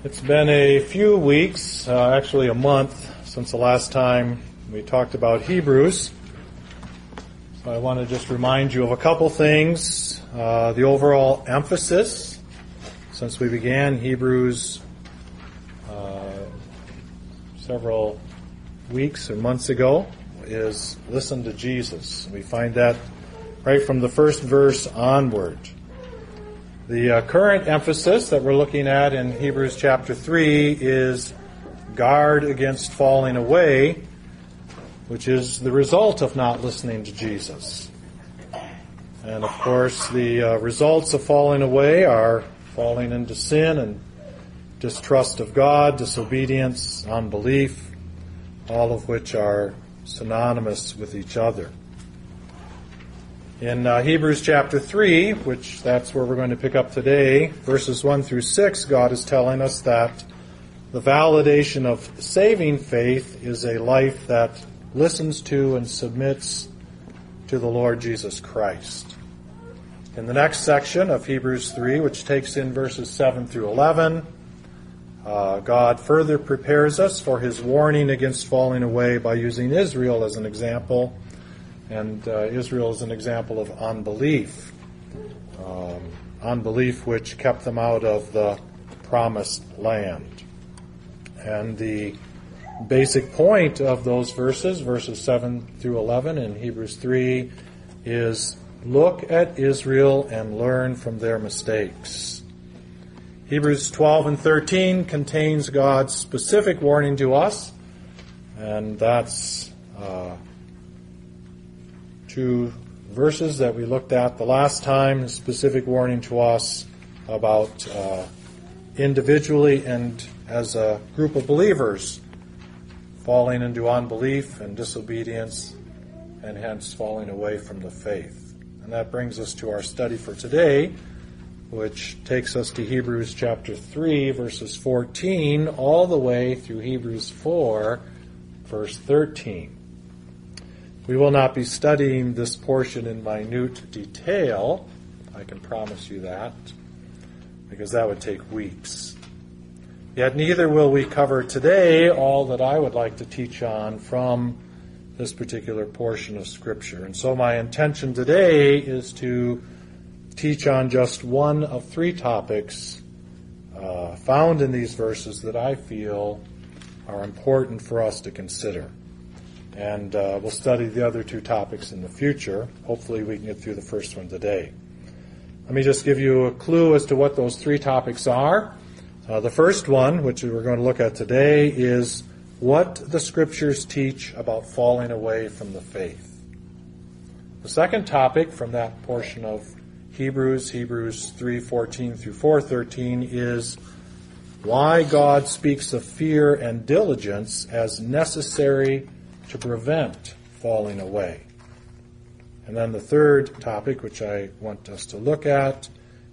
It's been a few weeks, actually a month, since the last time we talked about Hebrews. So I want to just remind you of a couple things. The overall emphasis, since we began Hebrews several weeks or months ago, is listen to Jesus. We find that right from the first verse onward. The current emphasis that we're looking at in Hebrews chapter 3 is guard against falling away, which is the result of not listening to Jesus. And of course, the results of falling away are falling into sin and distrust of God, disobedience, unbelief, all of which are synonymous with each other. In Hebrews chapter 3, which that's where we're going to pick up today, verses 1 through 6, God is telling us that the validation of saving faith is a life that listens to and submits to the Lord Jesus Christ. In the next section of Hebrews 3, which takes in verses 7 through 11, God further prepares us for his warning against falling away by using Israel as an example. And Israel is an example of unbelief. Unbelief which kept them out of the promised land. And the basic point of those verses 7 through 11 in Hebrews 3, is look at Israel and learn from their mistakes. Hebrews 12 and 13 contains God's specific warning to us, and that's two verses that we looked at the last time, a specific warning to us about individually and as a group of believers falling into unbelief and disobedience and hence falling away from the faith. And that brings us to our study for today, which takes us to Hebrews chapter 3, verses 14, all the way through Hebrews 4, verse 13. We will not be studying this portion in minute detail, I can promise you that, because that would take weeks. Yet neither will we cover today all that I would like to teach on from this particular portion of Scripture. And so my intention today is to teach on just one of three topics found in these verses that I feel are important for us to consider. And we'll study the other two topics in the future. Hopefully we can get through the first one today. Let me just give you a clue as to what those three topics are. The first one, which we're going to look at today, is what the Scriptures teach about falling away from the faith. The second topic from that portion of Hebrews 3:14 through 4:13, is why God speaks of fear and diligence as necessary to prevent falling away. And then the third topic, which I want us to look at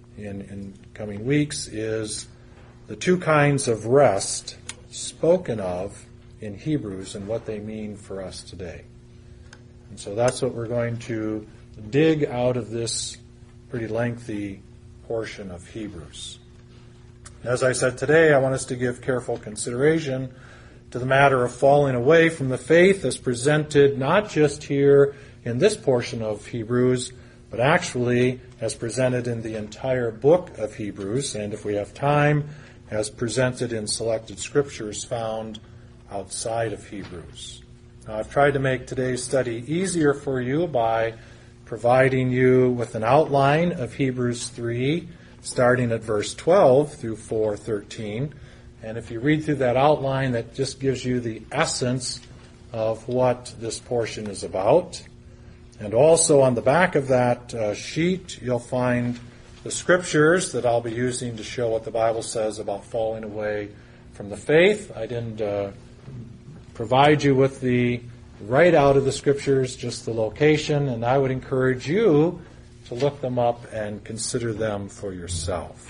in coming weeks, is the two kinds of rest spoken of in Hebrews and what they mean for us today. And so that's what we're going to dig out of this pretty lengthy portion of Hebrews. As I said today, I want us to give careful consideration to the matter of falling away from the faith as presented not just here in this portion of Hebrews, but actually as presented in the entire book of Hebrews, and if we have time, as presented in selected scriptures found outside of Hebrews. Now, I've tried to make today's study easier for you by providing you with an outline of Hebrews 3, starting at verse 12 through 4:13. And if you read through that outline, that just gives you the essence of what this portion is about. And also on the back of that sheet, you'll find the scriptures that I'll be using to show what the Bible says about falling away from the faith. I didn't provide you with the right out of the scriptures, just the location, and I would encourage you to look them up and consider them for yourself.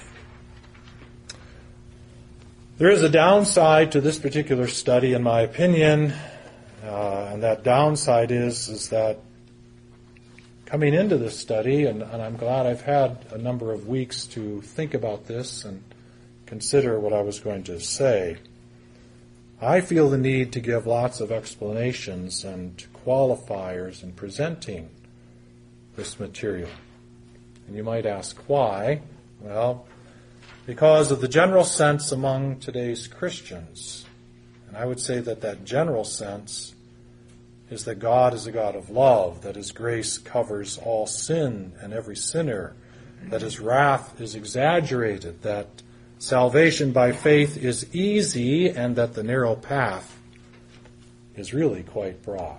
There is a downside to this particular study, in my opinion, and that downside is that coming into this study, and I'm glad I've had a number of weeks to think about this and consider what I was going to say, I feel the need to give lots of explanations and qualifiers in presenting this material. And you might ask why. Well, because of the general sense among today's Christians. And I would say that that general sense is that God is a God of love, that His grace covers all sin and every sinner, that His wrath is exaggerated, that salvation by faith is easy, and that the narrow path is really quite broad.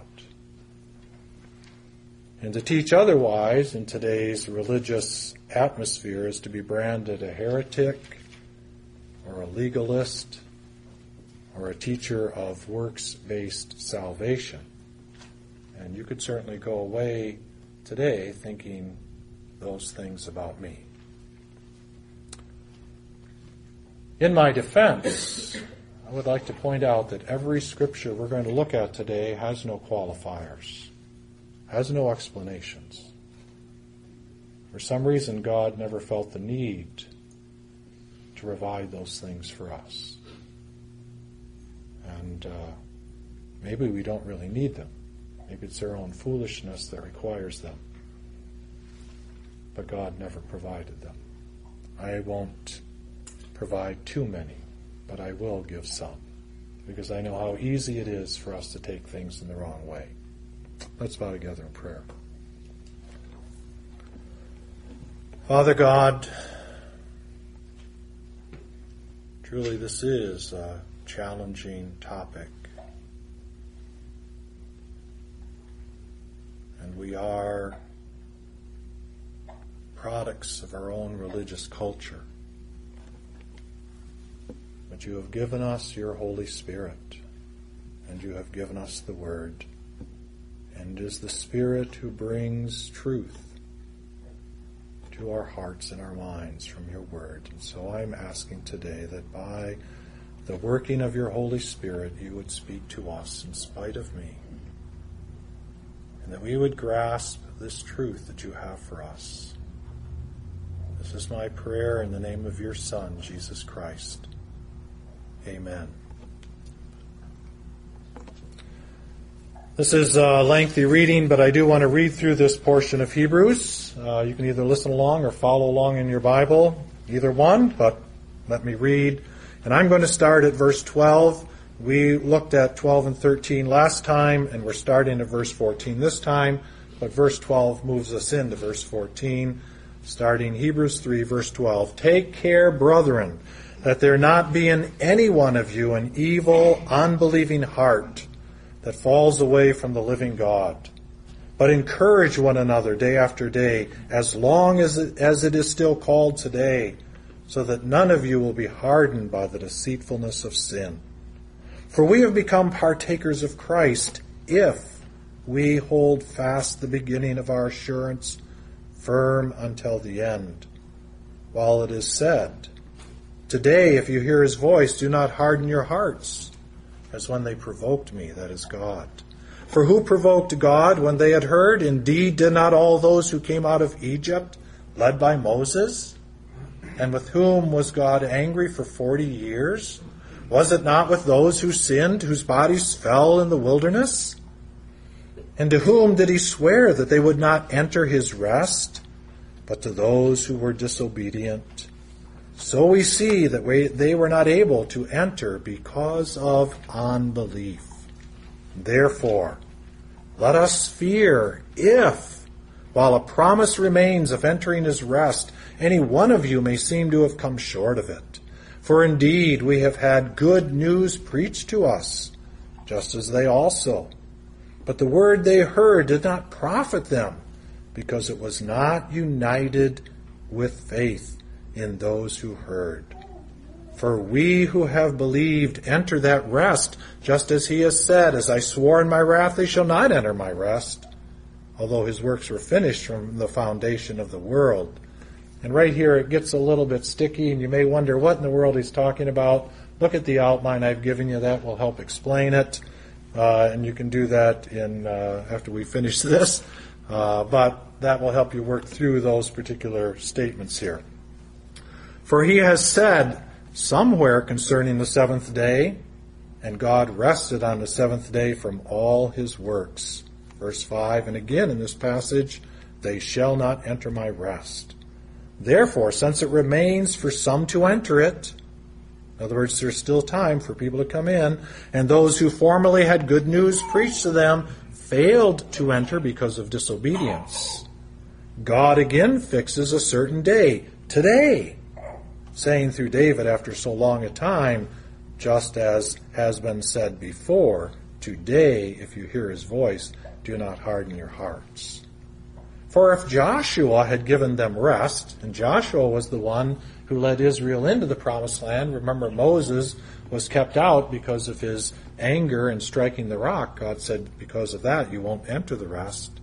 And to teach otherwise in today's religious atmosphere is to be branded a heretic or a legalist or a teacher of works-based salvation. And you could certainly go away today thinking those things about me. In my defense, I would like to point out that every scripture we're going to look at today has no qualifiers, has no explanations. For some reason, God never felt the need to provide those things for us. And maybe we don't really need them. Maybe it's our own foolishness that requires them. But God never provided them. I won't provide too many, but I will give some, because I know how easy it is for us to take things in the wrong way. Let's bow together in prayer. Father God, truly this is a challenging topic. And we are products of our own religious culture. But you have given us your Holy Spirit, and you have given us the Word, and it is the Spirit who brings truth to our hearts and our minds from your Word. And so I'm asking today that by the working of your Holy Spirit, you would speak to us in spite of me, and that we would grasp this truth that you have for us. This is my prayer in the name of your Son, Jesus Christ. Amen. This is a lengthy reading, but I do want to read through this portion of Hebrews. You can either listen along or follow along in your Bible, either one, but let me read. And I'm going to start at verse 12. We looked at 12 and 13 last time, and we're starting at verse 14 this time, but verse 12 moves us into verse 14, starting Hebrews 3, verse 12. Take care, brethren, that there not be in any one of you an evil, unbelieving heart that falls away from the living God. But encourage one another day after day, as long as it is still called today, so that none of you will be hardened by the deceitfulness of sin. For we have become partakers of Christ, if we hold fast the beginning of our assurance firm until the end. While it is said, today, if you hear his voice, do not harden your hearts, as when they provoked me, that is God. For who provoked God when they had heard? Indeed, did not all those who came out of Egypt, led by Moses? And with whom was God angry for 40 years? Was it not with those who sinned, whose bodies fell in the wilderness? And to whom did he swear that they would not enter his rest, but to those who were disobedient? So we see that they were not able to enter because of unbelief. Therefore, let us fear if, while a promise remains of entering his rest, any one of you may seem to have come short of it. For indeed we have had good news preached to us, just as they also. But the word they heard did not profit them, because it was not united with faith in those who heard. For we who have believed enter that rest, just as he has said, as I swore in my wrath, they shall not enter my rest, although his works were finished from the foundation of the world. And right here it gets a little bit sticky, and you may wonder what in the world he's talking about. Look at the outline I've given you. That will help explain it. And you can do that after we finish this. But that will help you work through those particular statements here. For he has said, somewhere concerning the seventh day, and God rested on the seventh day from all his works. Verse 5, and again in this passage, they shall not enter my rest. Therefore, since it remains for some to enter it, in other words, there's still time for people to come in, and those who formerly had good news preached to them failed to enter because of disobedience. God again fixes a certain day, today, saying through David after so long a time, just as has been said before, today, if you hear his voice, do not harden your hearts. For if Joshua had given them rest, and Joshua was the one who led Israel into the promised land, remember Moses was kept out because of his anger and striking the rock. God said, because of that, you won't enter the rest.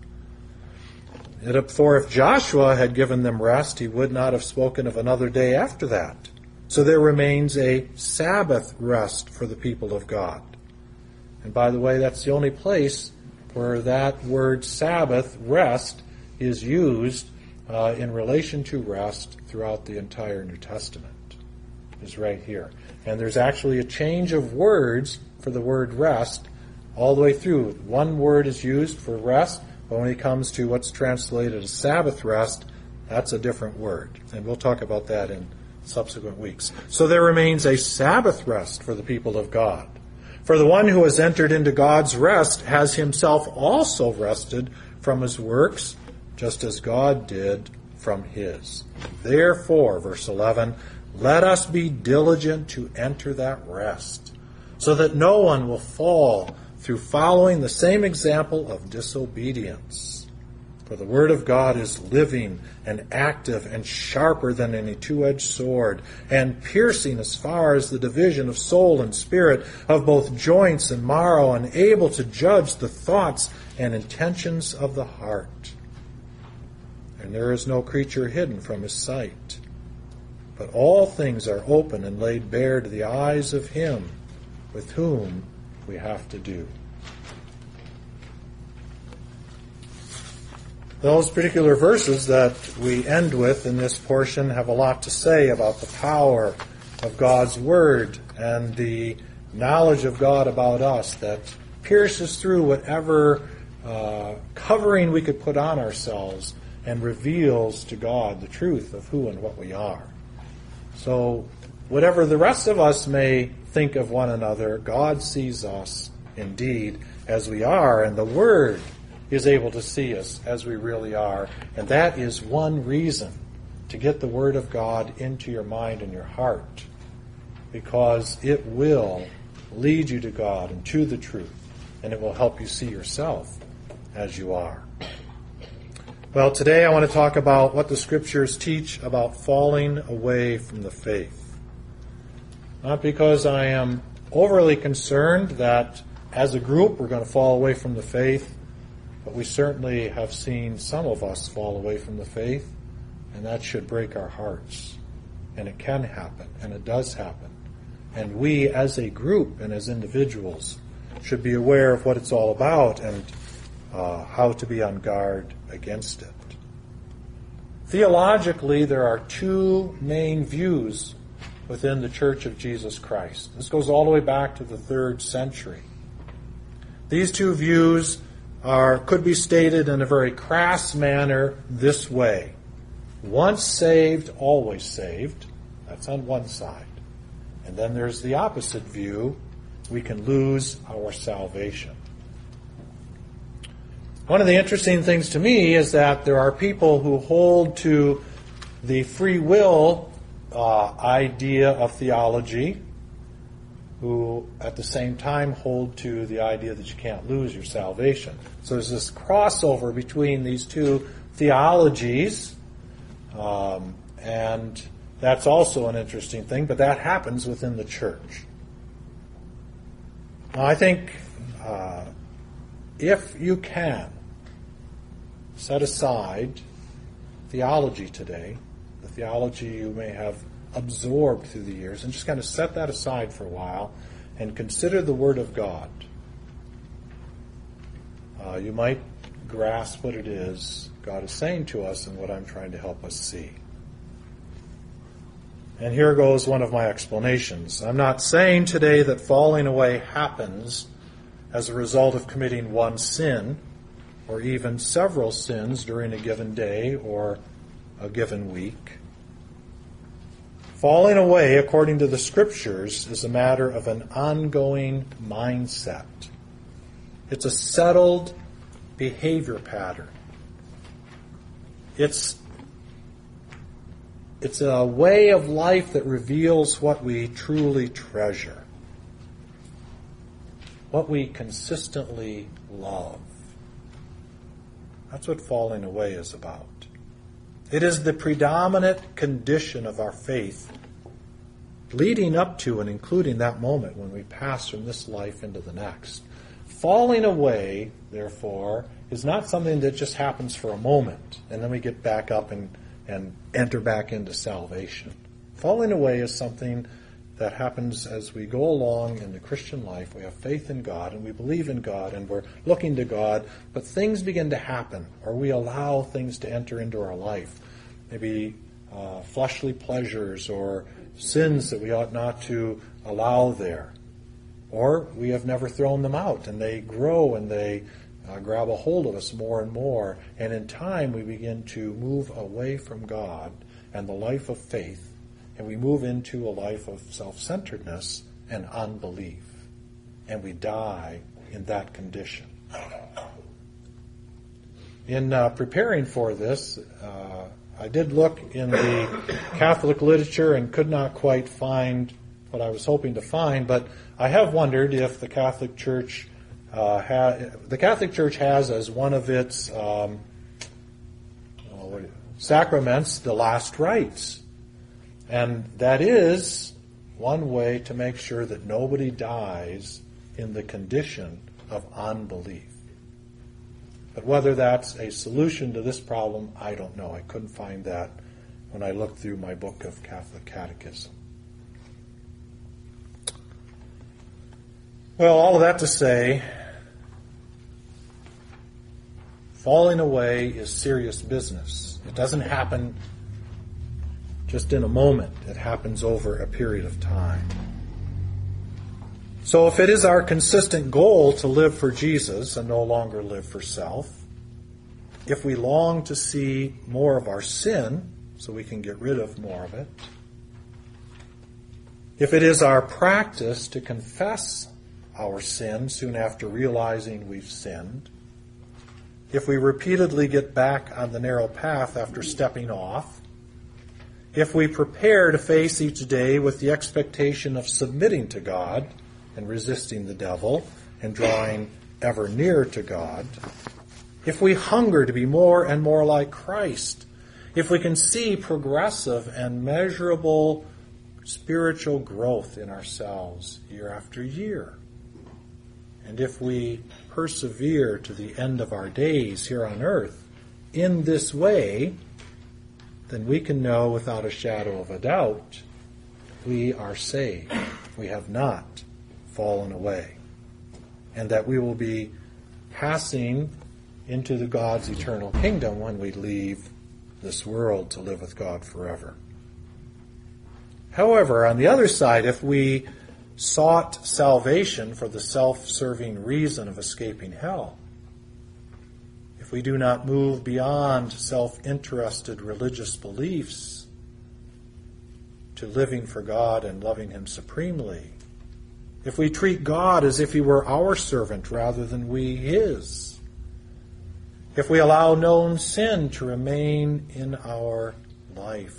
For if Joshua had given them rest, he would not have spoken of another day after that. So there remains a Sabbath rest for the people of God. And by the way, that's the only place where that word Sabbath, rest, is used in relation to rest throughout the entire New Testament, is right here. And there's actually a change of words for the word rest all the way through. One word is used for rest, but when it comes to what's translated as Sabbath rest, that's a different word. And we'll talk about that in subsequent weeks. So there remains a Sabbath rest for the people of God. For the one who has entered into God's rest has himself also rested from his works, just as God did from his. Therefore, verse 11, let us be diligent to enter that rest, so that no one will fall through following the same example of disobedience. For the word of God is living and active and sharper than any two-edged sword, and piercing as far as the division of soul and spirit, of both joints and marrow, and able to judge the thoughts and intentions of the heart. And there is no creature hidden from his sight, but all things are open and laid bare to the eyes of him with whom we have to do. Those particular verses that we end with in this portion have a lot to say about the power of God's Word and the knowledge of God about us that pierces through whatever covering we could put on ourselves and reveals to God the truth of who and what we are. So whatever the rest of us may think of one another, God sees us indeed as we are, and the Word is able to see us as we really are. And that is one reason to get the Word of God into your mind and your heart, because it will lead you to God and to the truth, and it will help you see yourself as you are. Well, today I want to talk about what the Scriptures teach about falling away from the faith. Not because I am overly concerned that as a group we're going to fall away from the faith, but we certainly have seen some of us fall away from the faith, and that should break our hearts. And it can happen, and it does happen. And we as a group and as individuals should be aware of what it's all about and how to be on guard against it. Theologically, there are two main views within the Church of Jesus Christ. This goes all the way back to the 3rd century. These two views could be stated in a very crass manner this way. Once saved, always saved. That's on one side. And then there's the opposite view. We can lose our salvation. One of the interesting things to me is that there are people who hold to the free will idea of theology, who at the same time hold to the idea that you can't lose your salvation. So there's this crossover between these two theologies, and that's also an interesting thing, but that happens within the church. Now, I think if you can set aside theology today, the theology you may have absorbed through the years, and just kind of set that aside for a while and consider the Word of God, you might grasp what it is God is saying to us and what I'm trying to help us see. And here goes one of my explanations. I'm not saying today that falling away happens as a result of committing one sin, or even several sins during a given day or a given week. Falling away, according to the Scriptures, is a matter of an ongoing mindset. It's a settled behavior pattern. It's a way of life that reveals what we truly treasure, what we consistently love. That's what falling away is about. It is the predominant condition of our faith, leading up to and including that moment when we pass from this life into the next. Falling away, therefore, is not something that just happens for a moment and then we get back up and enter back into salvation. Falling away is something that happens as we go along in the Christian life. We have faith in God and we believe in God and we're looking to God, but things begin to happen, or we allow things to enter into our life. Maybe fleshly pleasures or sins that we ought not to allow there. Or we have never thrown them out and they grow and they grab a hold of us more and more. And in time we begin to move away from God and the life of faith, and we move into a life of self-centeredness and unbelief. And we die in that condition. In preparing for this, I did look in the Catholic literature and could not quite find what I was hoping to find, but I have wondered if the Catholic Church has as one of its sacraments the last rites. And that is one way to make sure that nobody dies in the condition of unbelief. But whether that's a solution to this problem, I don't know. I couldn't find that when I looked through my book of Catholic Catechism. Well, all of that to say, falling away is serious business. It doesn't happen just in a moment. It happens over a period of time. So if it is our consistent goal to live for Jesus and no longer live for self, if we long to see more of our sin so we can get rid of more of it, if it is our practice to confess our sin soon after realizing we've sinned, if we repeatedly get back on the narrow path after stepping off, if we prepare to face each day with the expectation of submitting to God and resisting the devil and drawing ever nearer to God, if we hunger to be more and more like Christ, if we can see progressive and measurable spiritual growth in ourselves year after year, and if we persevere to the end of our days here on earth in this way, then we can know without a shadow of a doubt we are saved. We have not fallen away. And that we will be passing into the God's eternal kingdom when we leave this world to live with God forever. However, on the other side, if we sought salvation for the self-serving reason of escaping hell, if we do not move beyond self-interested religious beliefs to living for God and loving Him supremely, if we treat God as if He were our servant rather than we His, if we allow known sin to remain in our life,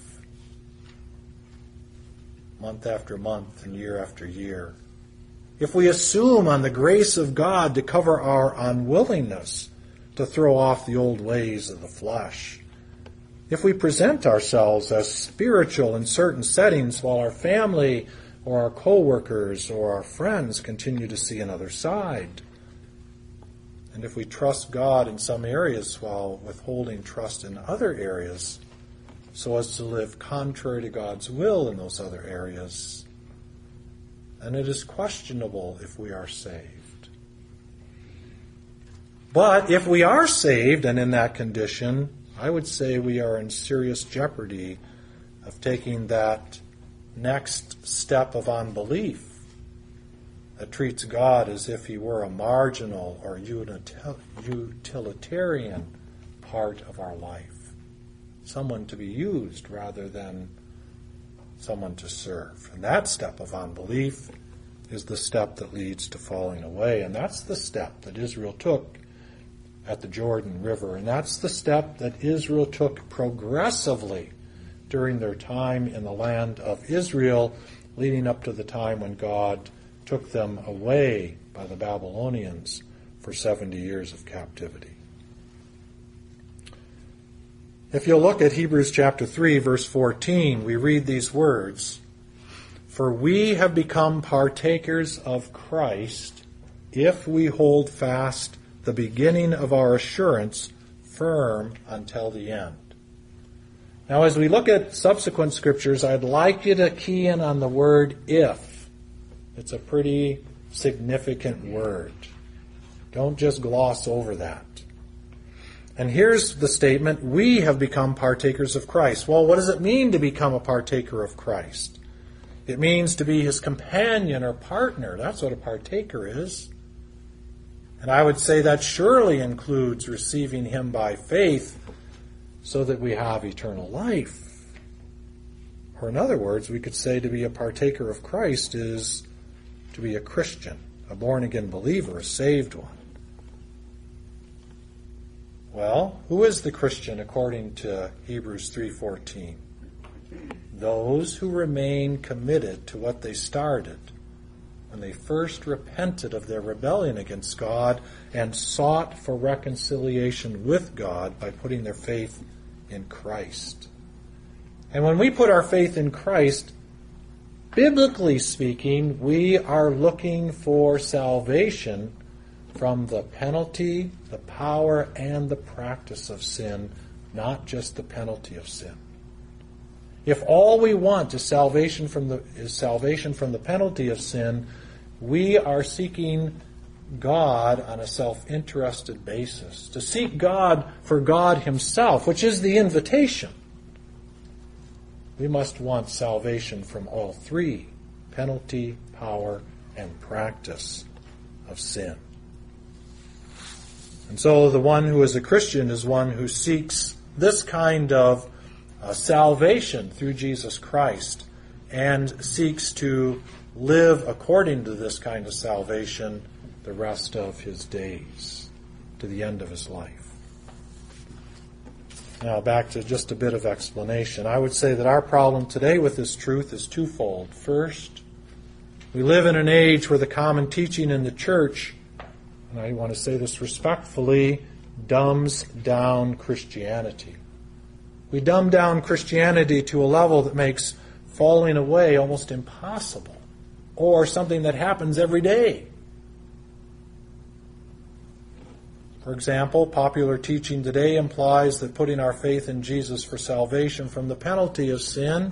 month after month and year after year, if we assume on the grace of God to cover our unwillingness to throw off the old ways of the flesh, if we present ourselves as spiritual in certain settings while our family or our co-workers or our friends continue to see another side, and if we trust God in some areas while withholding trust in other areas, so as to live contrary to God's will in those other areas, then it is questionable if we are saved. But if we are saved and in that condition, I would say we are in serious jeopardy of taking that next step of unbelief that treats God as if he were a marginal or utilitarian part of our life, someone to be used rather than someone to serve. And that step of unbelief is the step that leads to falling away, and that's the step that Israel took at the Jordan River, and that's the step that Israel took progressively during their time in the land of Israel, leading up to the time when God took them away by the Babylonians for 70 years of captivity. If you'll look at Hebrews chapter 3, verse 14, we read these words, "For we have become partakers of Christ if we hold fast the beginning of our assurance firm until the end." Now, as we look at subsequent scriptures, I'd like you to key in on the word if. It's a pretty significant word. Don't just gloss over that. And here's the statement, we have become partakers of Christ. Well, what does it mean to become a partaker of Christ? It means to be his companion or partner. That's what a partaker is. And I would say that surely includes receiving him by faith so that we have eternal life. Or in other words, we could say to be a partaker of Christ is to be a Christian, a born-again believer, a saved one. Well, who is the Christian according to Hebrews 3:14? Those who remain committed to what they started when they first repented of their rebellion against God and sought for reconciliation with God by putting their faith in Christ. And when we put our faith in Christ, biblically speaking, we are looking for salvation from the penalty, the power, and the practice of sin, not just the penalty of sin. If all we want is salvation from the penalty of sin, we are seeking God on a self-interested basis. To seek God for God himself, which is the invitation. We must want salvation from all three: penalty, power, and practice of sin. And so the one who is a Christian is one who seeks this kind of salvation through Jesus Christ and seeks to live according to this kind of salvation the rest of his days, to the end of his life. Now back to just a bit of explanation. I would say that our problem today with this truth is twofold. First, we live in an age where the common teaching in the church, and I want to say this respectfully, dumbs down Christianity. We dumb down Christianity to a level that makes falling away almost impossible, or something that happens every day. For example, popular teaching today implies that putting our faith in Jesus for salvation from the penalty of sin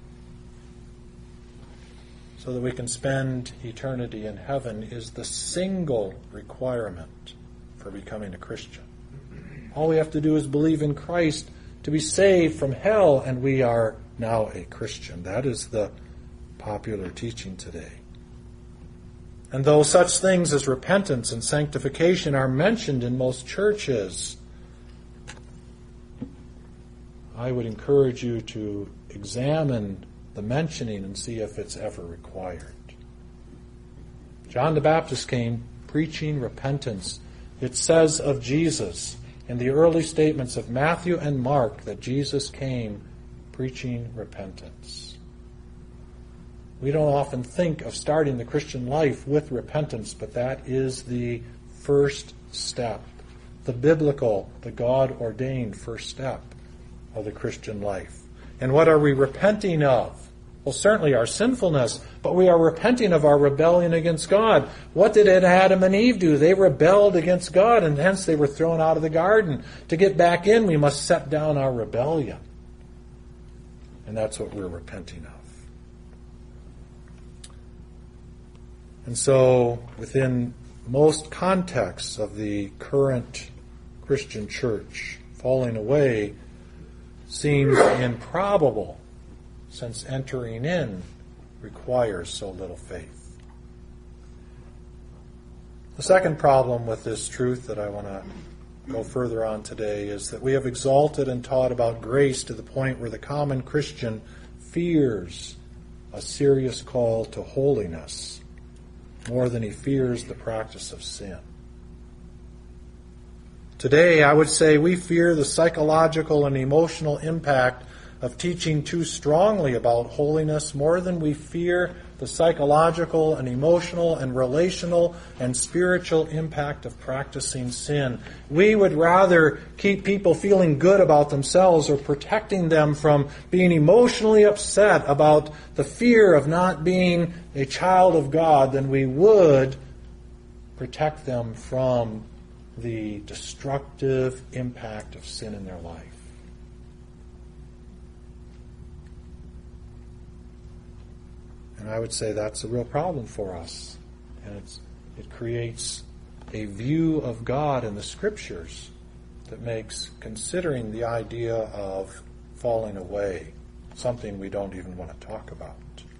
so that we can spend eternity in heaven is the single requirement for becoming a Christian. All we have to do is believe in Christ to be saved from hell, and we are now a Christian. That is the popular teaching today. And though such things as repentance and sanctification are mentioned in most churches, I would encourage you to examine the mentioning and see if it's ever required. John the Baptist came preaching repentance. It says of Jesus in the early statements of Matthew and Mark that Jesus came preaching repentance. We don't often think of starting the Christian life with repentance, but that is the first step, the biblical, the God-ordained first step of the Christian life. And what are we repenting of? Well, certainly our sinfulness, but we are repenting of our rebellion against God. What did Adam and Eve do? They rebelled against God, and hence they were thrown out of the garden. To get back in, we must set down our rebellion. And that's what we're repenting of. And so, within most contexts of the current Christian church, falling away seems improbable since entering in requires so little faith. The second problem with this truth that I want to go further on today is that we have exalted and taught about grace to the point where the common Christian fears a serious call to holiness more than he fears the practice of sin. Today, I would say we fear the psychological and emotional impact of teaching too strongly about holiness more than we fear the psychological and emotional and relational and spiritual impact of practicing sin. We would rather keep people feeling good about themselves or protecting them from being emotionally upset about the fear of not being a child of God than we would protect them from the destructive impact of sin in their life. And I would say that's a real problem for us. And it creates a view of God in the Scriptures that makes considering the idea of falling away something we don't even want to talk about.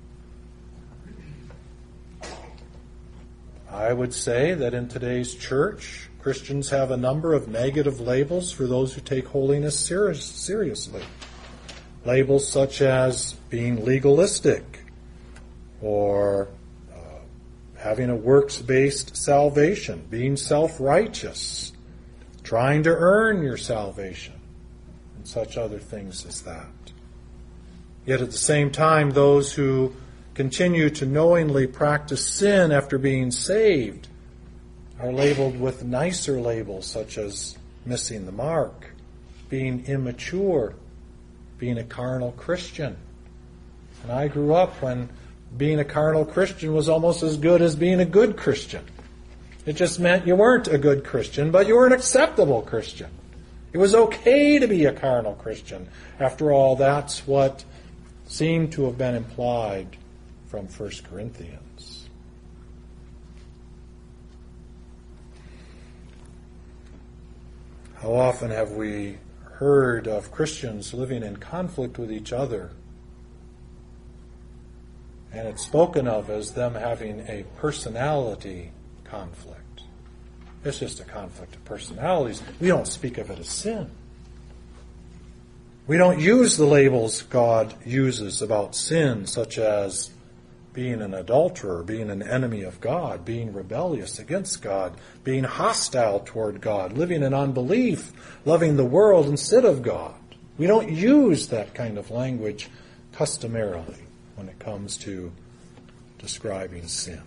I would say that in today's church, Christians have a number of negative labels for those who take holiness seriously. Labels such as being legalistic, or having a works-based salvation, being self-righteous, trying to earn your salvation, and such other things as that. Yet at the same time, those who continue to knowingly practice sin after being saved are labeled with nicer labels such as missing the mark, being immature, being a carnal Christian. And I grew up when being a carnal Christian was almost as good as being a good Christian. It just meant you weren't a good Christian, but you were an acceptable Christian. It was okay to be a carnal Christian. After all, that's what seemed to have been implied from 1 Corinthians. How often have we heard of Christians living in conflict with each other? And it's spoken of as them having a personality conflict. It's just a conflict of personalities. We don't speak of it as sin. We don't use the labels God uses about sin, such as being an adulterer, being an enemy of God, being rebellious against God, being hostile toward God, living in unbelief, loving the world instead of God. We don't use that kind of language customarily when it comes to describing sin.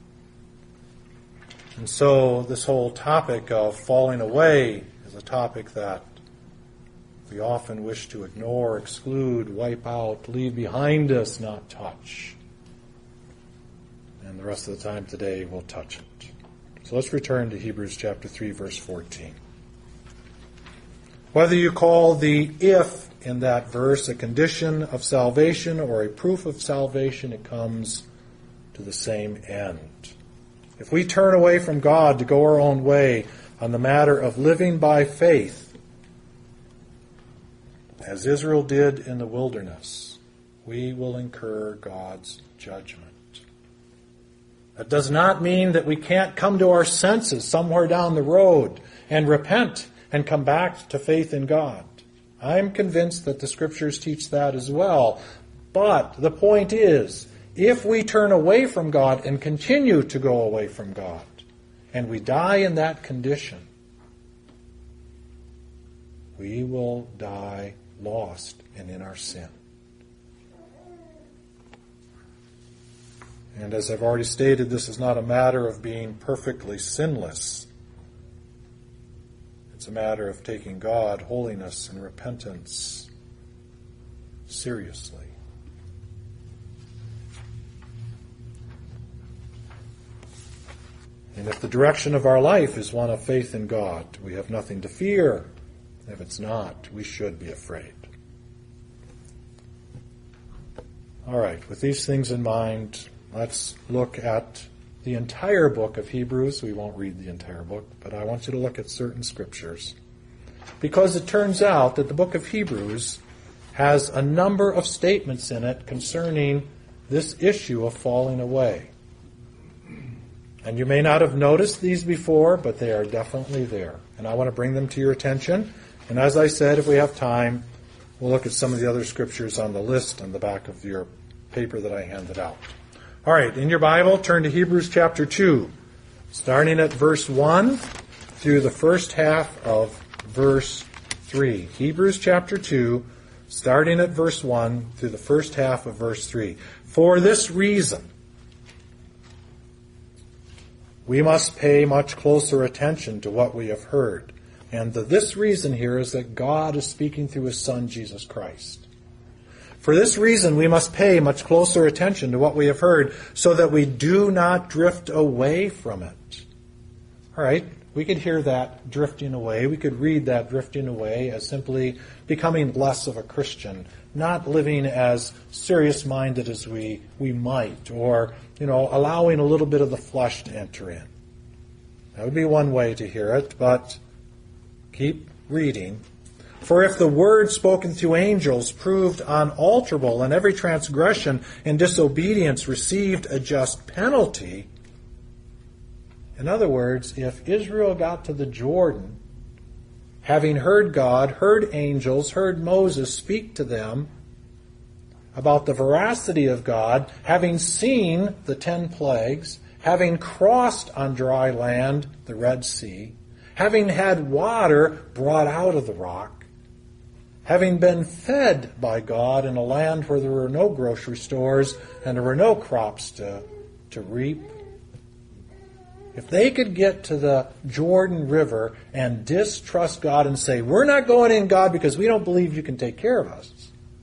And so this whole topic of falling away is a topic that we often wish to ignore, exclude, wipe out, leave behind us, not touch. And the rest of the time today we'll touch it. So let's return to Hebrews chapter 3, verse 14. Whether you call the if in that verse a condition of salvation or a proof of salvation, it comes to the same end. If we turn away from God to go our own way on the matter of living by faith, as Israel did in the wilderness, we will incur God's judgment. That does not mean that we can't come to our senses somewhere down the road and repent and come back to faith in God. I'm convinced that the Scriptures teach that as well. But the point is, if we turn away from God and continue to go away from God, and we die in that condition, we will die lost and in our sin. And as I've already stated, this is not a matter of being perfectly sinless. It's a matter of taking God, holiness, and repentance seriously. And if the direction of our life is one of faith in God, we have nothing to fear. If it's not, we should be afraid. All right, with these things in mind, let's look at the entire book of Hebrews. We won't read the entire book, but I want you to look at certain scriptures. Because it turns out that the book of Hebrews has a number of statements in it concerning this issue of falling away. And you may not have noticed these before, but they are definitely there. And I want to bring them to your attention. And as I said, if we have time, we'll look at some of the other scriptures on the list on the back of your paper that I handed out. All right, in your Bible, turn to Hebrews chapter 2, starting at verse 1 through the first half of verse 3. Hebrews chapter 2, starting at verse 1 through the first half of verse 3. For this reason, we must pay much closer attention to what we have heard. And this reason here is that God is speaking through His Son, Jesus Christ. For this reason, we must pay much closer attention to what we have heard, so that we do not drift away from it. All right, we could hear that drifting away. We could read that drifting away as simply becoming less of a Christian, not living as serious-minded as we might, or, allowing a little bit of the flesh to enter in. That would be one way to hear it, but keep reading. For if the word spoken through angels proved unalterable, and every transgression and disobedience received a just penalty, in other words, if Israel got to the Jordan, having heard God, heard angels, heard Moses speak to them about the veracity of God, having seen the 10 plagues, having crossed on dry land, the Red Sea, having had water brought out of the rock, having been fed by God in a land where there were no grocery stores and there were no crops to reap, if they could get to the Jordan River and distrust God and say, we're not going in, God, because we don't believe you can take care of us,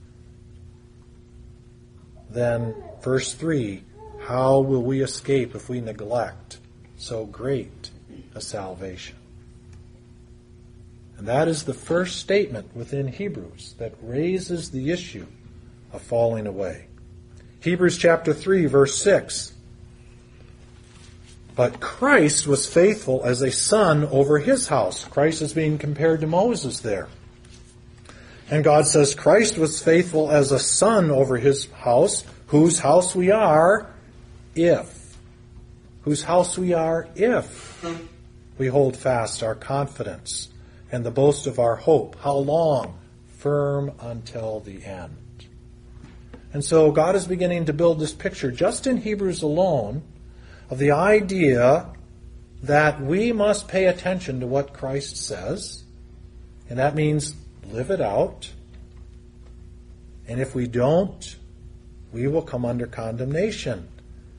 then verse 3, how will we escape if we neglect so great a salvation? And that is the first statement within Hebrews that raises the issue of falling away. Hebrews chapter 3, verse 6. But Christ was faithful as a son over his house. Christ is being compared to Moses there. And God says Christ was faithful as a son over his house, whose house we are if. Whose house we are if we hold fast our confidence and the boast of our hope. How long? Firm until the end. And so God is beginning to build this picture, just in Hebrews alone, of the idea that we must pay attention to what Christ says, and that means live it out. And if we don't, we will come under condemnation.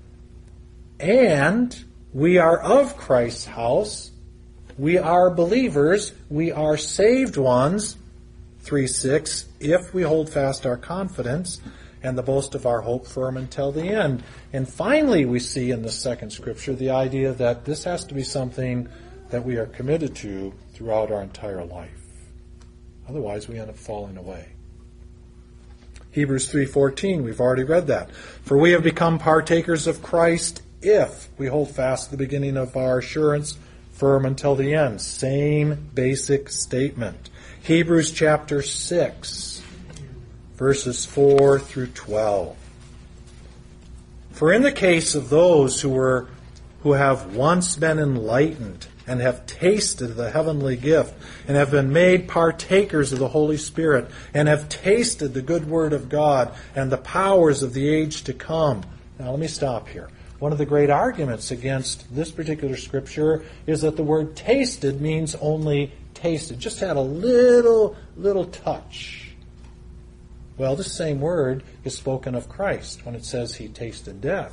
And we are of Christ's house. We are believers. We are saved ones, 3:6, if we hold fast our confidence and the boast of our hope firm until the end. And finally, we see in the second scripture the idea that this has to be something that we are committed to throughout our entire life. Otherwise, we end up falling away. Hebrews 3:14, we've already read that. For we have become partakers of Christ if we hold fast the beginning of our assurance firm until the end. Same basic statement. Hebrews chapter 6, verses 4 through 12. For in the case of those who have once been enlightened and have tasted the heavenly gift and have been made partakers of the Holy Spirit and have tasted the good word of God and the powers of the age to come. Now let me stop here. One of the great arguments against this particular scripture is that the word tasted means only tasted, just had a little touch. Well, this same word is spoken of Christ when it says he tasted death.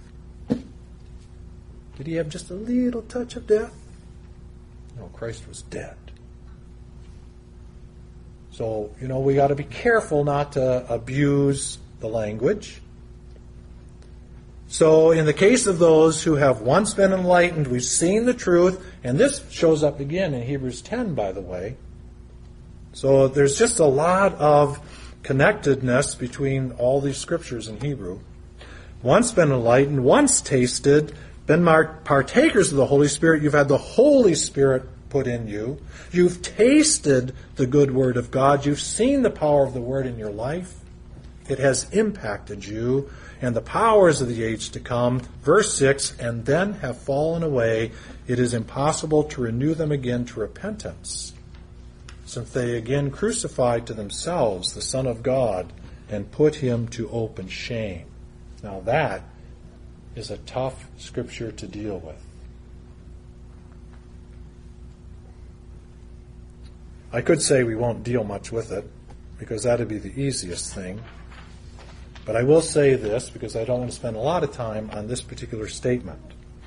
Did he have just a little touch of death? No, Christ was dead. So, we got to be careful not to abuse the language. So, in the case of those who have once been enlightened, we've seen the truth, and this shows up again in Hebrews 10, by the way. So, there's just a lot of connectedness between all these scriptures in Hebrew. Once been enlightened, once tasted, been partakers of the Holy Spirit. You've had the Holy Spirit put in you. You've tasted the good word of God. You've seen the power of the word in your life. It has impacted you, and the powers of the age to come, verse 6, and then have fallen away. It is impossible to renew them again to repentance, since they again crucified to themselves the Son of God and put him to open shame. Now that is a tough scripture to deal with. I could say we won't deal much with it, because that would be the easiest thing. But I will say this, because I don't want to spend a lot of time on this particular statement.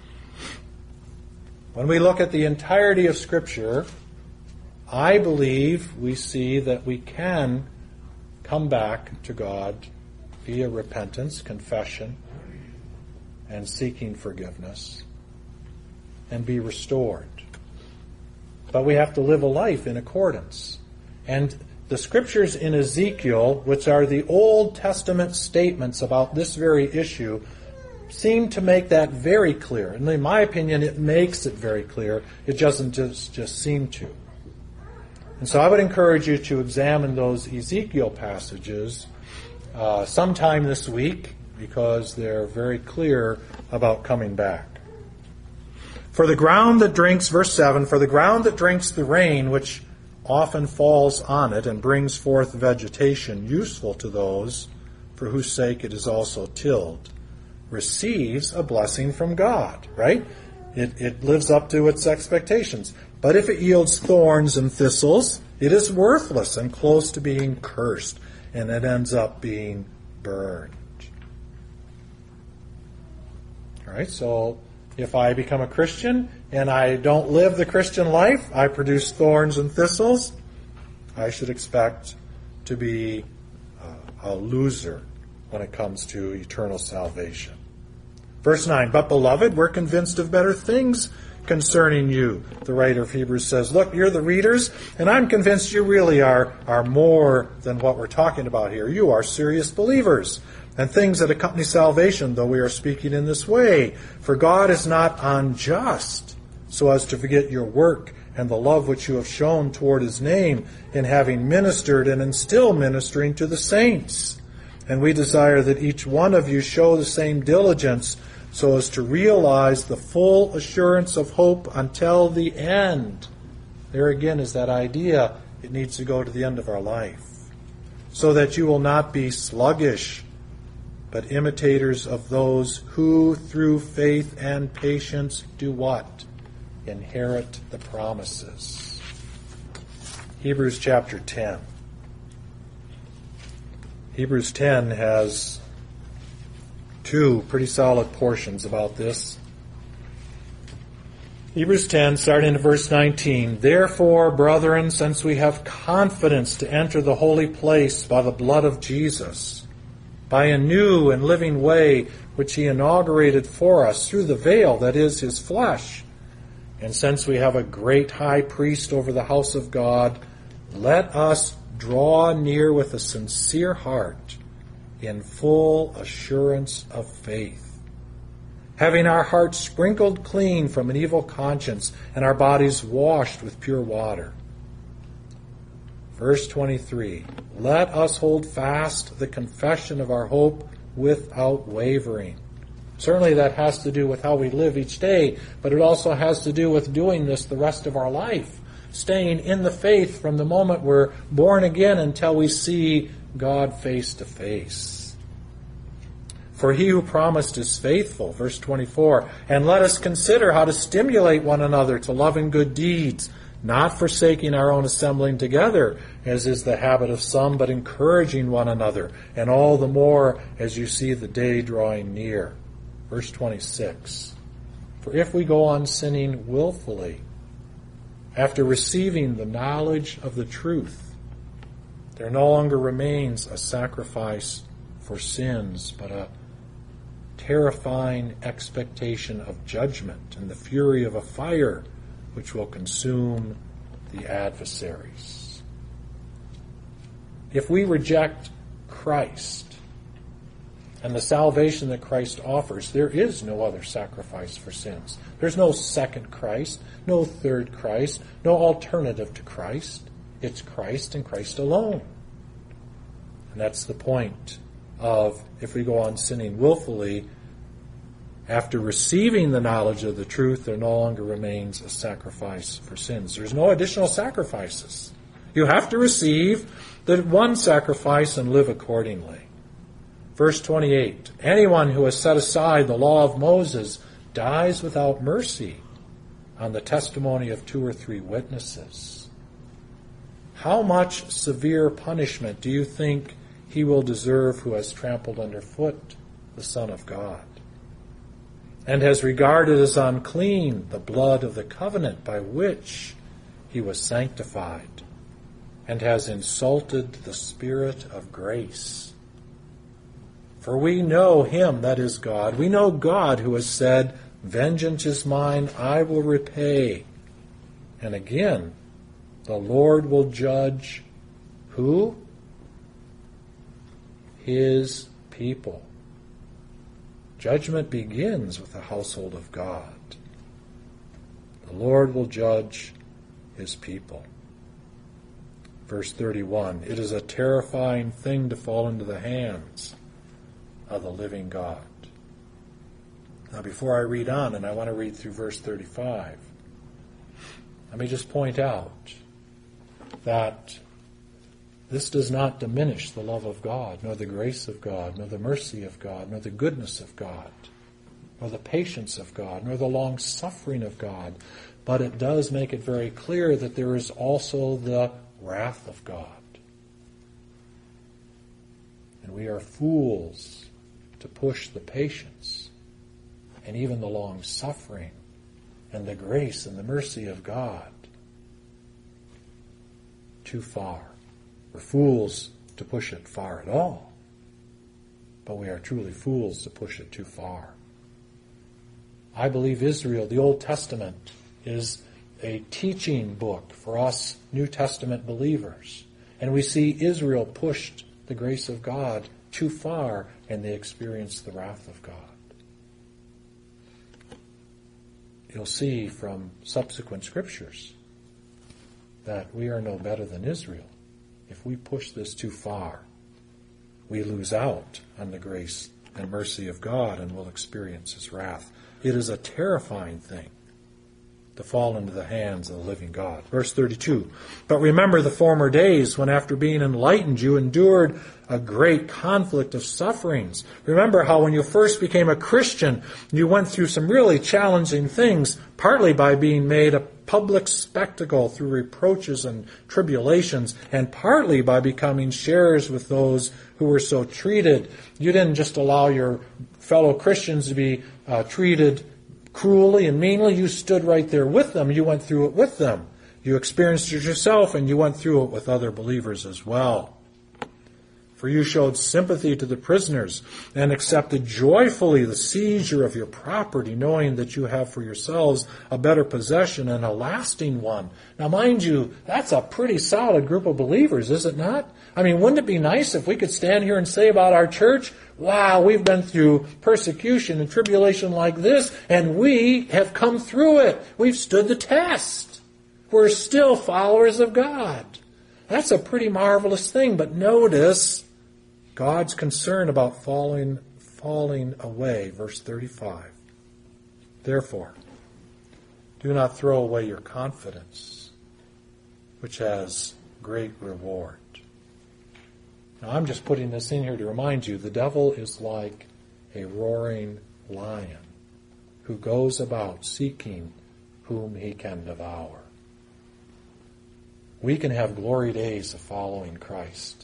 When we look at the entirety of Scripture, I believe we see that we can come back to God via repentance, confession, and seeking forgiveness, and be restored. But we have to live a life in accordance. And the scriptures in Ezekiel, which are the Old Testament statements about this very issue, seem to make that very clear. And in my opinion, it makes it very clear. It doesn't just seem to. And so I would encourage you to examine those Ezekiel passages sometime this week, because they're very clear about coming back. For the ground that drinks, verse 7, for the ground that drinks the rain, which often falls on it and brings forth vegetation useful to those for whose sake it is also tilled, receives a blessing from God, right? It lives up to its expectations. But if it yields thorns and thistles, it is worthless and close to being cursed, and it ends up being burned. All right, so if I become a Christian and I don't live the Christian life, I produce thorns and thistles, I should expect to be a loser when it comes to eternal salvation. Verse 9, but beloved, we're convinced of better things concerning you. The writer of Hebrews says, look, you're the readers, and I'm convinced you really are more than what we're talking about here. You are serious believers, and things that accompany salvation, though we are speaking in this way. For God is not unjust, so as to forget your work and the love which you have shown toward his name in having ministered and in still ministering to the saints. And we desire that each one of you show the same diligence, so as to realize the full assurance of hope until the end. There again is that idea. It needs to go to the end of our life. So that you will not be sluggish, but imitators of those who, through faith and patience, do what? Inherit the promises. Hebrews chapter 10. Hebrews 10 has two pretty solid portions about this. Hebrews 10, starting at verse 19. Therefore, brethren, since we have confidence to enter the holy place by the blood of Jesus, by a new and living way which he inaugurated for us through the veil, that is, his flesh. And since we have a great high priest over the house of God, let us draw near with a sincere heart, in full assurance of faith, having our hearts sprinkled clean from an evil conscience and our bodies washed with pure water. Verse 23, let us hold fast the confession of our hope without wavering. Certainly that has to do with how we live each day, but it also has to do with doing this the rest of our life, staying in the faith from the moment we're born again until we see God face to face. For he who promised is faithful, verse 24, and let us consider how to stimulate one another to love and good deeds, not forsaking our own assembling together, as is the habit of some, but encouraging one another, and all the more as you see the day drawing near. Verse 26, for if we go on sinning willfully, after receiving the knowledge of the truth, there no longer remains a sacrifice for sins, but a terrifying expectation of judgment and the fury of a fire which will consume the adversaries. If we reject Christ, and the salvation that Christ offers, there is no other sacrifice for sins. There's no second Christ, no third Christ, no alternative to Christ. It's Christ and Christ alone. And that's the point of, if we go on sinning willfully, after receiving the knowledge of the truth, there no longer remains a sacrifice for sins. There's no additional sacrifices. You have to receive the one sacrifice and live accordingly. Verse 28, anyone who has set aside the law of Moses dies without mercy on the testimony of 2 or 3 witnesses. How much severe punishment do you think he will deserve who has trampled underfoot the Son of God, and has regarded as unclean the blood of the covenant by which he was sanctified, and has insulted the Spirit of grace? For we know him, that is God. We know God who has said, vengeance is mine, I will repay. And again, the Lord will judge who? His people. Judgment begins with the household of God. The Lord will judge his people. Verse 31, it is a terrifying thing to fall into the hands of the living God. Now before I read on, and I want to read through verse 35, let me just point out that this does not diminish the love of God, nor the grace of God, nor the mercy of God, nor the goodness of God, nor the patience of God, nor the long-suffering of God. But it does make it very clear that there is also the wrath of God. And we are fools to push the patience and even the long-suffering and the grace and the mercy of God too far. We're fools to push it far at all, but we are truly fools to push it too far. I believe Israel, the Old Testament, is a teaching book for us New Testament believers. And we see Israel pushed the grace of God too far, and they experienced the wrath of God. You'll see from subsequent scriptures that we are no better than Israel. If we push this too far, we lose out on the grace and mercy of God and will experience his wrath. It is a terrifying thing to fall into the hands of the living God. Verse 32, but remember the former days when after being enlightened you endured a great conflict of sufferings. Remember how when you first became a Christian you went through some really challenging things, partly by being made a public spectacle through reproaches and tribulations, and partly by becoming sharers with those who were so treated. You didn't just allow your fellow Christians to be treated cruelly and meanly. You stood right there with them. You went through it with them. You experienced it yourself, and you went through it with other believers as well. For you showed sympathy to the prisoners and accepted joyfully the seizure of your property, knowing that you have for yourselves a better possession and a lasting one. Now, mind you, that's a pretty solid group of believers, is it not? I mean, wouldn't it be nice if we could stand here and say about our church, wow, we've been through persecution and tribulation like this, and we have come through it. We've stood the test. We're still followers of God. That's a pretty marvelous thing, but notice God's concern about falling away. Verse 35. Therefore, do not throw away your confidence, which has great reward. Now, I'm just putting this in here to remind you, the devil is like a roaring lion who goes about seeking whom he can devour. We can have glory days of following Christ.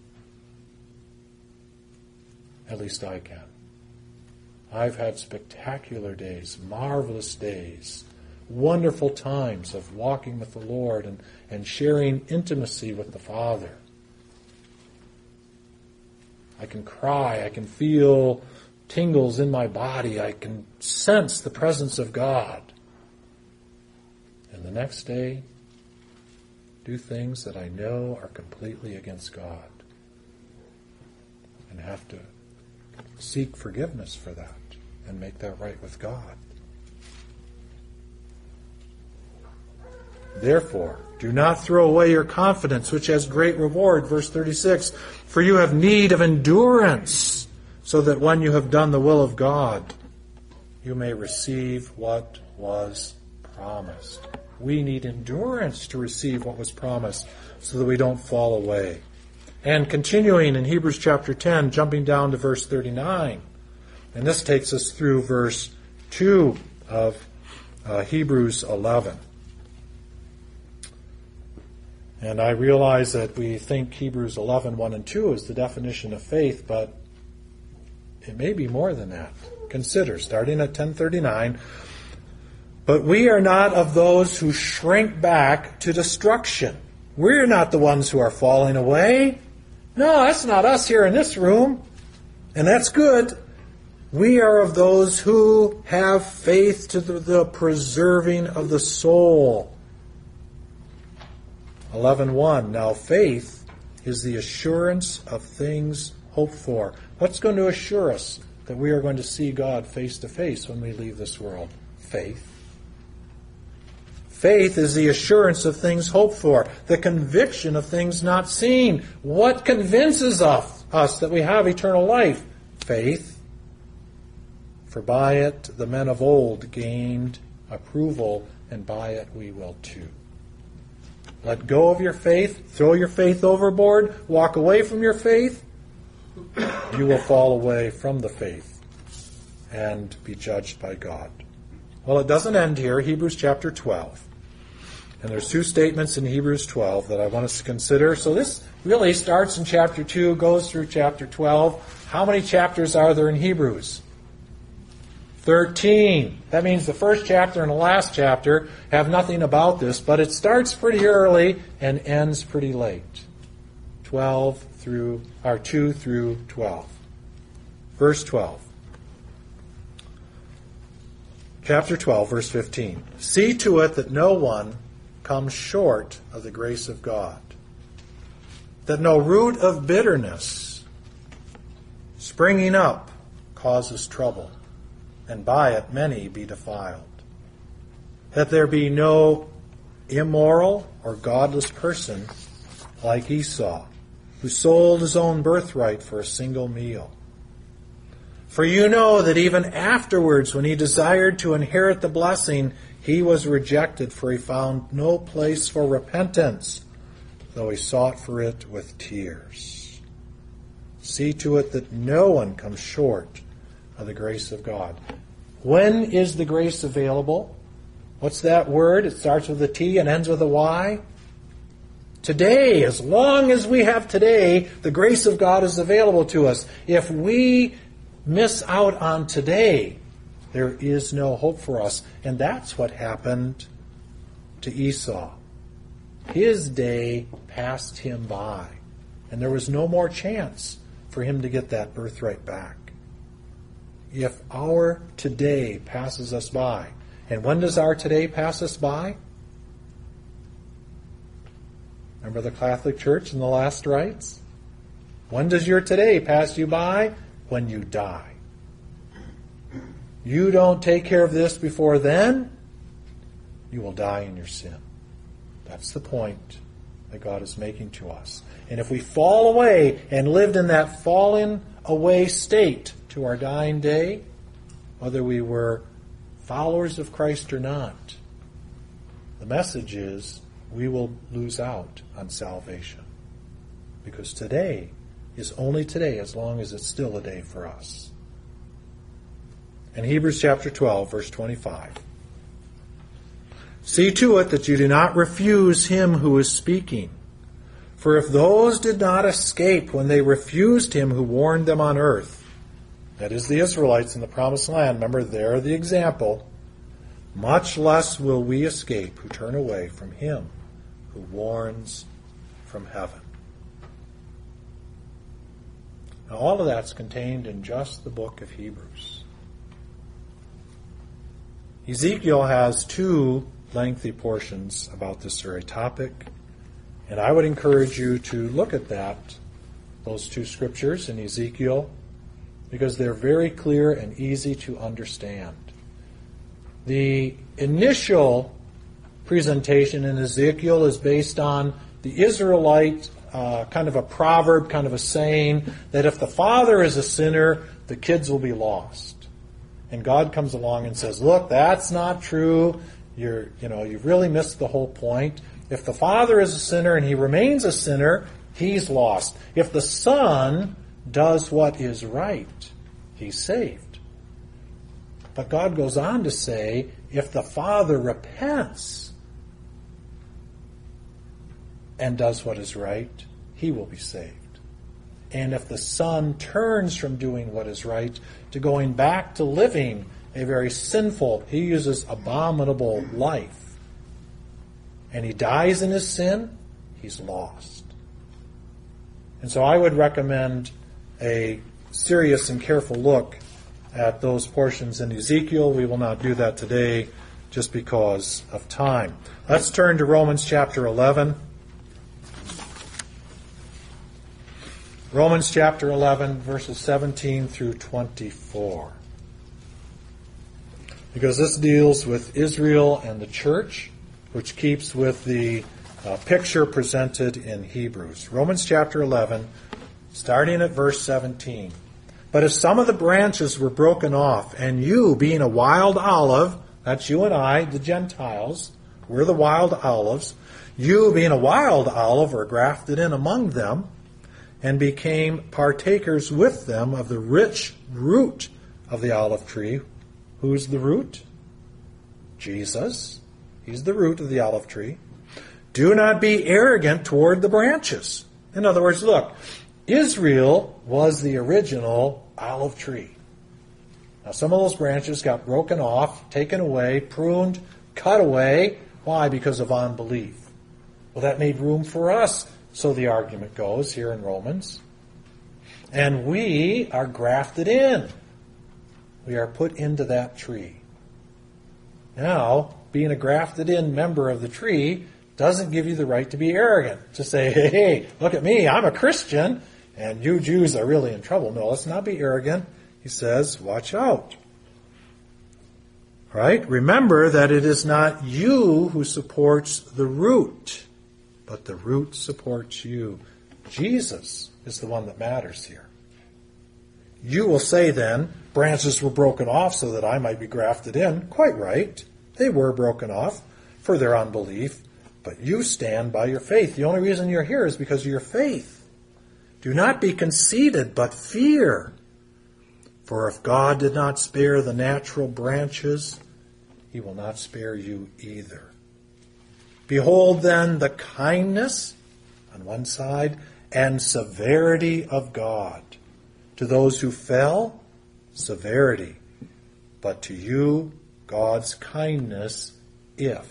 At least I can. I've had spectacular days, marvelous days, wonderful times of walking with the Lord and sharing intimacy with the Father. I can cry, I can feel tingles in my body, I can sense the presence of God. And the next day, do things that I know are completely against God and have to seek forgiveness for that and make that right with God. Therefore, do not throw away your confidence, which has great reward. Verse 36, for you have need of endurance, so that when you have done the will of God, you may receive what was promised. We need endurance to receive what was promised so that we don't fall away. And continuing in Hebrews chapter 10, jumping down to verse 39, and this takes us through verse 2 of Hebrews 11. And I realize that we think Hebrews 11, 1 and 2 is the definition of faith, but it may be more than that. Consider, starting at 10:39, but we are not of those who shrink back to destruction. We're not the ones who are falling away. No, that's not us here in this room. And that's good. We are of those who have faith to the preserving of the soul. 11:1, now faith is the assurance of things hoped for. What's going to assure us that we are going to see God face to face when we leave this world? Faith. Faith is the assurance of things hoped for, the conviction of things not seen. What convinces us that we have eternal life? Faith. For by it the men of old gained approval, and by it we will too. Let go of your faith, throw your faith overboard, walk away from your faith, you will fall away from the faith and be judged by God. Well, it doesn't end here. Hebrews chapter 12. And there's two statements in Hebrews 12 that I want us to consider. So this really starts in chapter 2, goes through chapter 12. How many chapters are there in Hebrews? 13. That means the first chapter and the last chapter have nothing about this, but it starts pretty early and ends pretty late. 2 through 12. Verse 12. Chapter 12, verse 15. See to it that no one comes short of the grace of God, that no root of bitterness springing up causes trouble, and by it many be defiled. That there be no immoral or godless person like Esau, who sold his own birthright for a single meal. For you know that even afterwards, when he desired to inherit the blessing, he was rejected, for he found no place for repentance, though he sought for it with tears. See to it that no one comes short of the grace of God. When is the grace available? What's that word? It starts with a T and ends with a Y. Today, as long as we have today, the grace of God is available to us. If we miss out on today, there is no hope for us. And that's what happened to Esau. His day passed him by, and there was no more chance for him to get that birthright back. If our today passes us by, and when does our today pass us by? Remember the Catholic Church and the last rites? When does your today pass you by? When you die. You don't take care of this before then, you will die in your sin. That's the point that God is making to us. And if we fall away and lived in that fallen away state to our dying day, whether we were followers of Christ or not, the message is we will lose out on salvation. Because today is only today as long as it's still a day for us. In Hebrews chapter 12, verse 25. See to it that you do not refuse him who is speaking. For if those did not escape when they refused him who warned them on earth, that is the Israelites in the promised land, remember they're the example, much less will we escape who turn away from him who warns from heaven. Now all of that's contained in just the book of Hebrews. Ezekiel has two lengthy portions about this very topic, and I would encourage you to look at those two scriptures in Ezekiel because they're very clear and easy to understand. The initial presentation in Ezekiel is based on the Israelite kind of a proverb, kind of a saying, that if the father is a sinner, the kids will be lost. And God comes along and says, look, that's not true. You've really missed the whole point. If the father is a sinner and he remains a sinner, he's lost. If the son does what is right, he's saved. But God goes on to say, if the father repents and does what is right, he will be saved. And if the son turns from doing what is right to going back to living a very sinful, he uses abominable life, and he dies in his sin, he's lost. And so I would recommend a serious and careful look at those portions in Ezekiel. We will not do that today just because of time. Let's turn to Romans chapter 11. Romans chapter 11, verses 17 through 24. Because this deals with Israel and the church, which keeps with the picture presented in Hebrews. Romans chapter 11, starting at verse 17. But if some of the branches were broken off, and you, being a wild olive, that's you and I, the Gentiles, we're the wild olives, you, being a wild olive, were grafted in among them, and became partakers with them of the rich root of the olive tree. Who's the root? Jesus. He's the root of the olive tree. Do not be arrogant toward the branches. In other words, look, Israel was the original olive tree. Now, some of those branches got broken off, taken away, pruned, cut away. Why? Because of unbelief. Well, that made room for us, so the argument goes here in Romans. And we are grafted in. We are put into that tree. Now, being a grafted in member of the tree doesn't give you the right to be arrogant. To say, hey, look at me, I'm a Christian, and you Jews are really in trouble. No, let's not be arrogant. He says, watch out. Right? Remember that it is not you who supports the root, but the root supports you. Jesus is the one that matters here. You will say then, branches were broken off so that I might be grafted in. Quite right. They were broken off for their unbelief, but you stand by your faith. The only reason you're here is because of your faith. Do not be conceited, but fear. For if God did not spare the natural branches, he will not spare you either. Behold then the kindness on one side and severity of God. To those who fell, severity. But to you, God's kindness, if.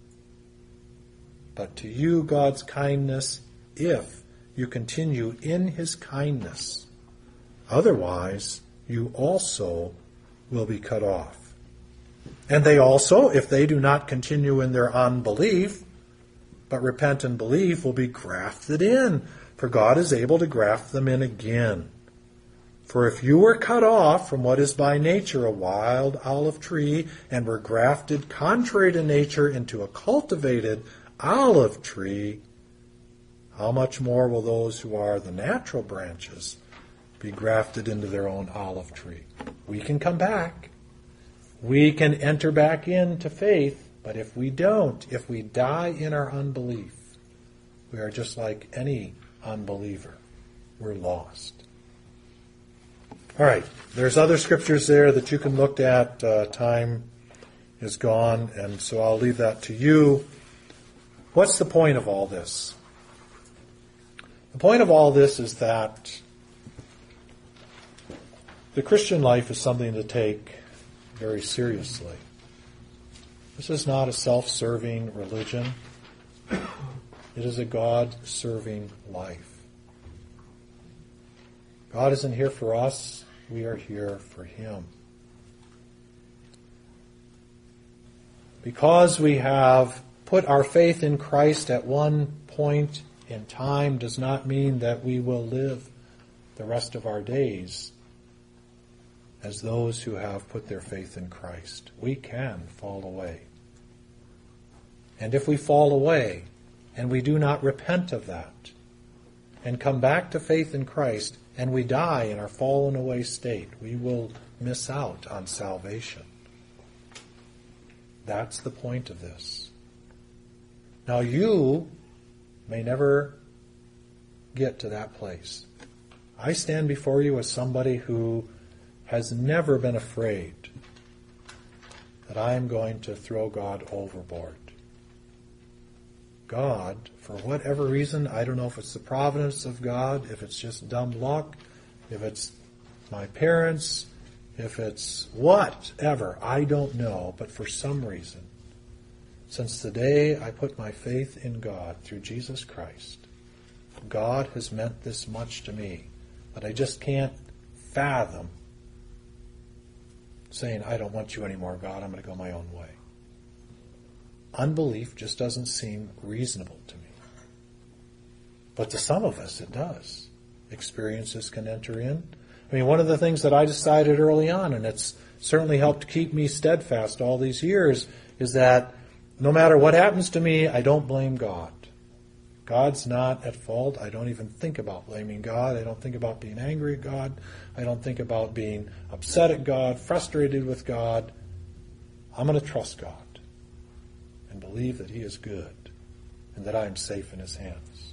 But to you, God's kindness, if you continue in his kindness. Otherwise, you also will be cut off. And they also, if they do not continue in their unbelief, but repent and believe, will be grafted in, for God is able to graft them in again. For if you were cut off from what is by nature a wild olive tree, and were grafted contrary to nature into a cultivated olive tree, how much more will those who are the natural branches be grafted into their own olive tree? We can come back. We can enter back into faith, but if we don't, if we die in our unbelief, we are just like any unbeliever. We're lost. All right, there's other scriptures there that you can look at. Time is gone, and so I'll leave that to you. What's the point of all this? The point of all this is that the Christian life is something to take very seriously. This is not a self-serving religion. It is a God-serving life. God isn't here for us. We are here for him. Because we have put our faith in Christ at one point in time does not mean that we will live the rest of our days as those who have put their faith in Christ. We can fall away. And if we fall away and we do not repent of that and come back to faith in Christ and we die in our fallen away state, we will miss out on salvation. That's the point of this. Now you may never get to that place. I stand before you as somebody who has never been afraid that I am going to throw God overboard. God, for whatever reason, I don't know if it's the providence of God, if it's just dumb luck, if it's my parents, if it's whatever, I don't know, but for some reason, since the day I put my faith in God through Jesus Christ, God has meant this much to me that I just can't fathom saying, I don't want you anymore, God, I'm going to go my own way. Unbelief just doesn't seem reasonable to me. But to some of us, it does. Experiences can enter in. I mean, one of the things that I decided early on, and it's certainly helped keep me steadfast all these years, is that no matter what happens to me, I don't blame God. God's not at fault. I don't even think about blaming God. I don't think about being angry at God. I don't think about being upset at God, frustrated with God. I'm going to trust God and believe that He is good and that I am safe in His hands.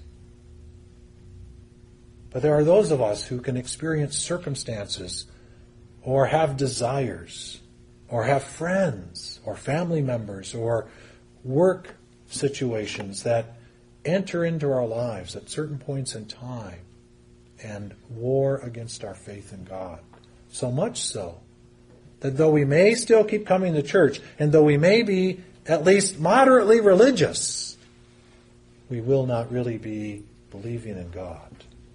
But there are those of us who can experience circumstances or have desires or have friends or family members or work situations that enter into our lives at certain points in time and war against our faith in God. So much so that though we may still keep coming to church and though we may be at least moderately religious, we will not really be believing in God.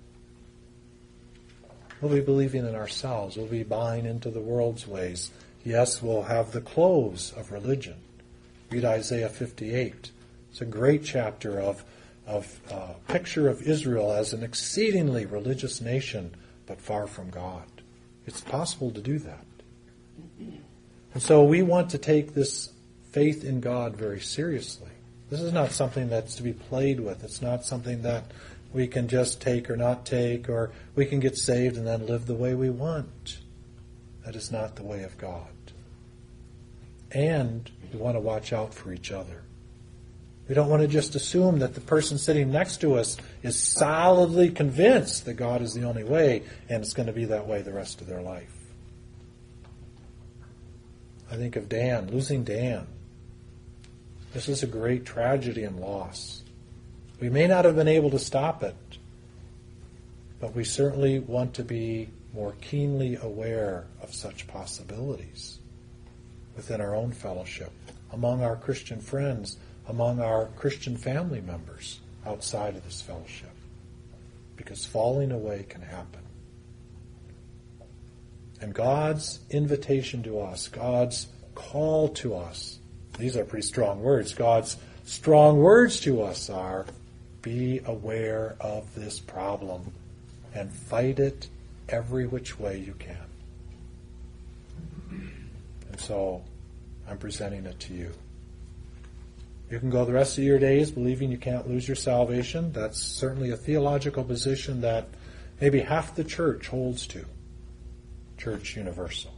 We'll be believing in ourselves. We'll be buying into the world's ways. Yes, we'll have the clothes of religion. Read Isaiah 58. It's a great chapter of picture of Israel as an exceedingly religious nation, but far from God. It's possible to do that. And so we want to take this faith in God very seriously. This is not something that's to be played with. It's not something that we can just take or not take, or we can get saved and then live the way we want. That is not the way of God. And we want to watch out for each other. We don't want to just assume that the person sitting next to us is solidly convinced that God is the only way, and it's going to be that way the rest of their life. I think of Dan, losing Dan. This is a great tragedy and loss. We may not have been able to stop it, but we certainly want to be more keenly aware of such possibilities within our own fellowship, among our Christian friends, among our Christian family members outside of this fellowship. Because falling away can happen. And God's invitation to us, God's call to us, these are pretty strong words. God's strong words to us are, be aware of this problem and fight it every which way you can. And so I'm presenting it to you. You can go the rest of your days believing you can't lose your salvation. That's certainly a theological position that maybe half the church holds to. Church universal.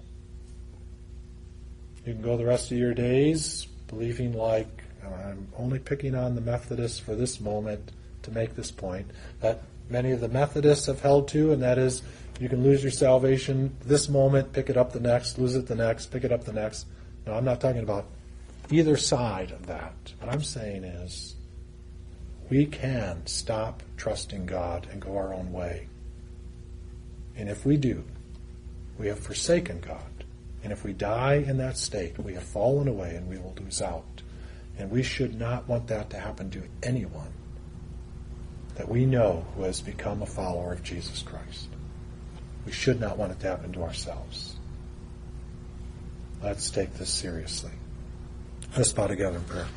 You can go the rest of your days believing, like, I'm only picking on the Methodists for this moment to make this point, that many of the Methodists have held to, and that is, you can lose your salvation this moment, pick it up the next, lose it the next, pick it up the next. No, I'm not talking about either side of that. What I'm saying is, we can stop trusting God and go our own way. And if we do, we have forsaken God. And if we die in that state, we have fallen away and we will lose out. And we should not want that to happen to anyone that we know who has become a follower of Jesus Christ. We should not want it to happen to ourselves. Let's take this seriously. Let's bow together in prayer.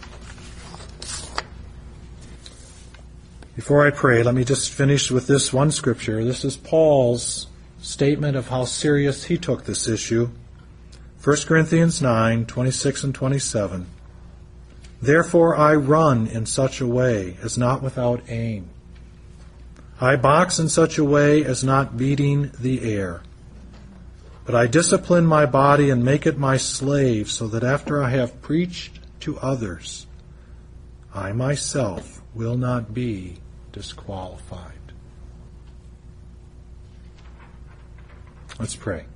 Before I pray, let me just finish with this one scripture. This is Paul's statement of how serious he took this issue. 1 Corinthians 9:26 and 27. Therefore I run in such a way as not without aim. I box in such a way as not beating the air. But I discipline my body and make it my slave, so that after I have preached to others, I myself will not be disqualified. Let's pray.